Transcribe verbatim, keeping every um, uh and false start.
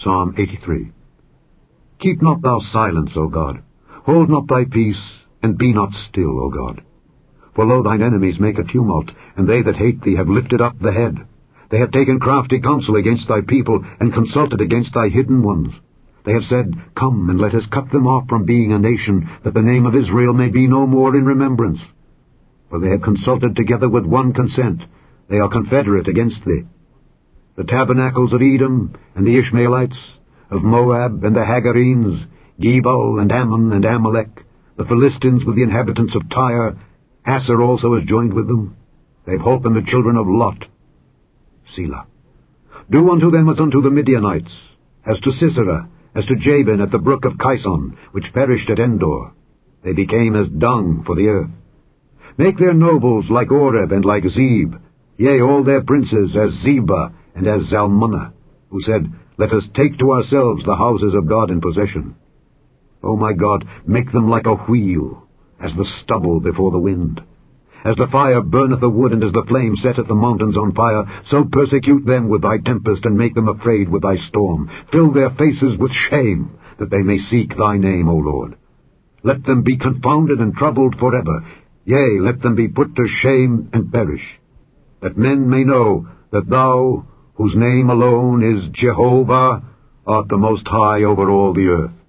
Psalm eighty-three. Keep not thou silence, O God. Hold not thy peace, and be not still, O God. For lo, thine enemies make a tumult, and they that hate thee have lifted up the head. They have taken crafty counsel against thy people, and consulted against thy hidden ones. They have said, Come, and let us cut them off from being a nation, that the name of Israel may be no more in remembrance. For they have consulted together with one consent. They are confederate against thee. The tabernacles of Edom, and the Ishmaelites, of Moab, and the Hagarenes, Gebal, and Ammon, and Amalek, the Philistines with the inhabitants of Tyre, Asser also is joined with them. They have holpen the children of Lot. Selah. Do unto them as unto the Midianites, as to Sisera, as to Jabin at the brook of Kison, which perished at Endor. They became as dung for the earth. Make their nobles like Oreb and like Zeb, yea, all their princes as Zebah and as Zalmunna, who said, Let us take to ourselves the houses of God in possession. O my God, make them like a wheel, as the stubble before the wind. As the fire burneth the wood, and as the flame setteth the mountains on fire, so persecute them with thy tempest, and make them afraid with thy storm. Fill their faces with shame, that they may seek thy name, O Lord. Let them be confounded and troubled forever. Yea, let them be put to shame and perish, that men may know that thou, whose name alone is Jehovah, art the most high over all the earth.